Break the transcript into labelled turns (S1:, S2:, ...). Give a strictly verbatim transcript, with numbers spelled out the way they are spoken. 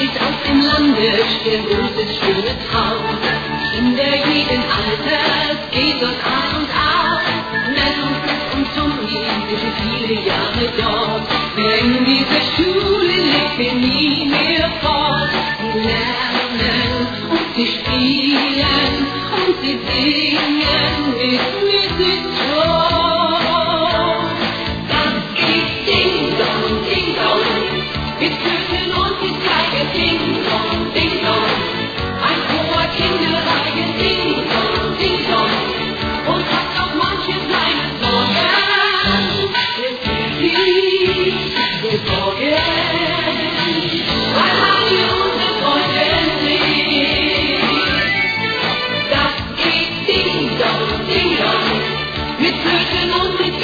S1: Babys aus dem Lande, ihr großes, schönes Haus. Kinder jeden Alters geht dort an und aus. Nell und Fritz und Tommy sind schon viele Jahre dort. Wer in dieser Schule lebt, will nie mehr fort. Sie lernen und sie spielen und sie singen mit Musical. Das geht Ding Dong, Ding Dong, mit Flöten und mit Geigen. Ding Dong, Ding Dong, ein hoher Kinderreigen. Ding Dong, Ding Dong, und hat auch manche kleine Sorgen. Es ist die Sorgen, weil Harry unsere Freunde nicht. Das geht Ding Dong, Ding Dong, mit Flöten und mit